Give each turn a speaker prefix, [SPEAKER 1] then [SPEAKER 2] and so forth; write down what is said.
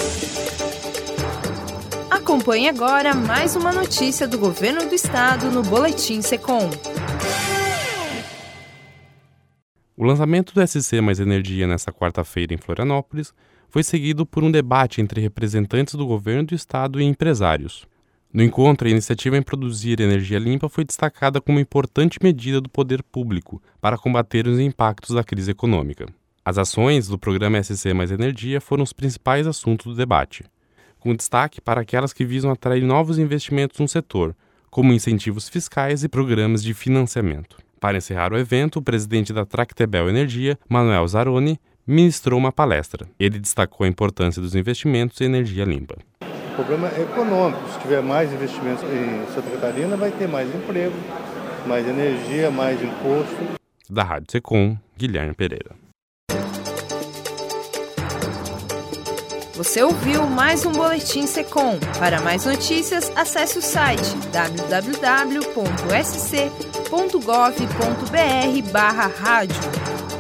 [SPEAKER 1] Acompanhe agora mais uma notícia do Governo do Estado no Boletim Secom.
[SPEAKER 2] O lançamento do SC Mais Energia nesta quarta-feira em Florianópolis foi seguido por um debate entre representantes do Governo do Estado e empresários. No encontro, a iniciativa em produzir energia limpa foi destacada como importante medida do poder público para combater os impactos da crise econômica. As ações do programa SC Mais Energia foram os principais assuntos do debate, com destaque para aquelas que visam atrair novos investimentos no setor, como incentivos fiscais e programas de financiamento. Para encerrar o evento, o presidente da Tractebel Energia, Manuel Zaroni, ministrou uma palestra. Ele destacou a importância dos investimentos em energia limpa.
[SPEAKER 3] O problema é econômico. Se tiver mais investimentos em Santa Catarina, vai ter mais emprego, mais energia, mais imposto.
[SPEAKER 2] Da Rádio Secom, Guilherme Pereira.
[SPEAKER 1] Você ouviu mais um Boletim Secom. Para mais notícias, acesse o site www.sc.gov.br/rádio.